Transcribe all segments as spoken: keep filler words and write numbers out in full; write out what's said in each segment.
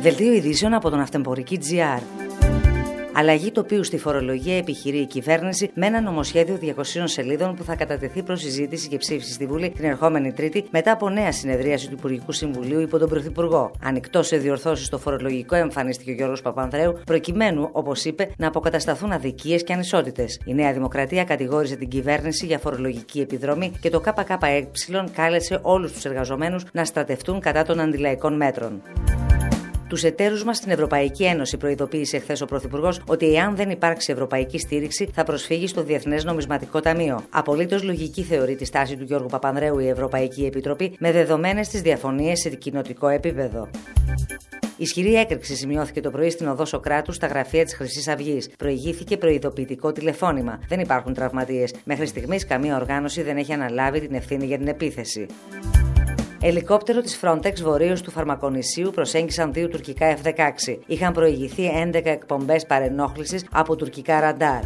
Δελτίο ειδήσεων από τον Αυτεμπορική τζι αρ. Αλλαγή τοπίου στη φορολογία επιχειρεί η κυβέρνηση με ένα νομοσχέδιο διακοσίων σελίδων που θα κατατεθεί προς συζήτηση και ψήφιση στη Βουλή την ερχόμενη Τρίτη μετά από νέα συνεδρίαση του Υπουργικού Συμβουλίου υπό τον Πρωθυπουργό. Ανοιχτός σε διορθώσεις στο φορολογικό εμφανίστηκε ο Γιώργος Παπανδρέου, προκειμένου, όπως είπε, να αποκατασταθούν αδικίες και ανισότητες. Η Νέα Δημοκρατία κατηγόρησε την κυβέρνηση για φορολογική επιδρομή και το ΚΚΕ κάλεσε όλους τους εργαζομένους να στρατευτούν κατά των αντιλαϊκών μέτρων. Τους εταίρους μας στην Ευρωπαϊκή Ένωση προειδοποίησε χθες ο Πρωθυπουργός ότι εάν δεν υπάρξει ευρωπαϊκή στήριξη θα προσφύγει στο Διεθνές Νομισματικό Ταμείο. Απολύτως λογική θεωρεί τη στάση του Γιώργου Παπανδρέου η Ευρωπαϊκή Επιτροπή με δεδομένες τις διαφωνίες σε κοινοτικό επίπεδο. Ισχυρή έκρηξη σημειώθηκε το πρωί στην οδό Σοκράτου στα γραφεία της Χρυσής Αυγής. Προηγήθηκε προειδοποιητικό τηλεφώνημα. Δεν υπάρχουν τραυματίες. Μέχρι στιγμής καμία οργάνωση δεν έχει αναλάβει την ευθύνη για την επίθεση. Ελικόπτερο της Frontex βορείως του Φαρμακονησίου προσέγγισαν δύο τουρκικά εφ δεκαέξι. Είχαν προηγηθεί έντεκα εκπομπές παρενόχλησης από τουρκικά ραντάρ.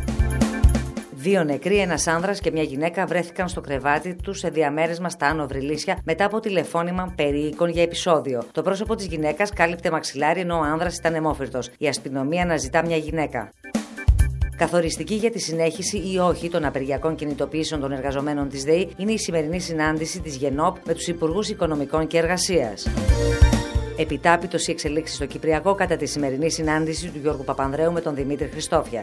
Δύο νεκροί, ένας άνδρας και μια γυναίκα βρέθηκαν στο κρεβάτι τους σε διαμέρισμα στα Άνω Βρυλίσια μετά από τηλεφώνημα περί οίκων για επεισόδιο. Το πρόσωπο της γυναίκας κάλυπτε μαξιλάρι ενώ ο άνδρας ήταν αιμόφυρτος. Η αστυνομία αναζητά μια γυναίκα. Καθοριστική για τη συνέχιση ή όχι των απεργιακών κινητοποιήσεων των εργαζομένων της ΔΕΗ είναι η σημερινή συνάντηση της ΓΕΝΟΠ με τους Υπουργούς Οικονομικών και Εργασίας. Επιτάπητος η εξελίξη στο Κυπριακό κατά τη σημερινή συνάντηση του Γιώργου Παπανδρέου με τον Δημήτρη Χριστόφια.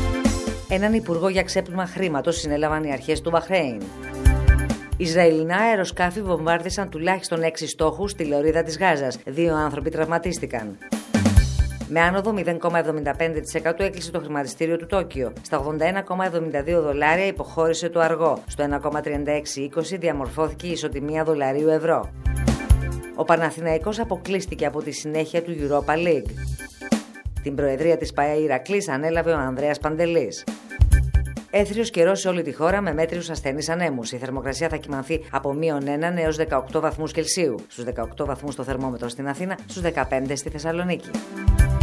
Έναν υπουργό για ξέπλυμα χρήματος συνέλαβαν οι αρχές του Μπαχρέιν. Ισραηλινά αεροσκάφη βομβάρδισαν τουλάχιστον έξι στόχους στη λωρίδα της Γάζας. Δύο άνθρωποι τραυματίστηκαν. Με άνοδο μηδέν κόμμα εβδομήντα πέντε τοις εκατό έκλεισε το χρηματιστήριο του Τόκιο. Στα ογδόντα ένα κόμμα εβδομήντα δύο δολάρια υποχώρησε το αργό. Στο ένα κόμμα τριάντα έξι είκοσι διαμορφώθηκε η ισοτιμία δολαρίου-ευρώ. Ο Παναθηναϊκός αποκλείστηκε από τη συνέχεια του Europa League. Την προεδρία της ΠΑΕ Ηρακλής ανέλαβε ο Ανδρέας Παντελής. Έθριος καιρός σε όλη τη χώρα με μέτριους ασθενείς ανέμους. Η θερμοκρασία θα κυμανθεί από μείον ένα έως δεκαοκτώ βαθμούς Κελσίου. Στους δεκαοκτώ βαθμούς το θερμόμετρο στην Αθήνα, στους δεκαπέντε στη Θεσσαλονίκη.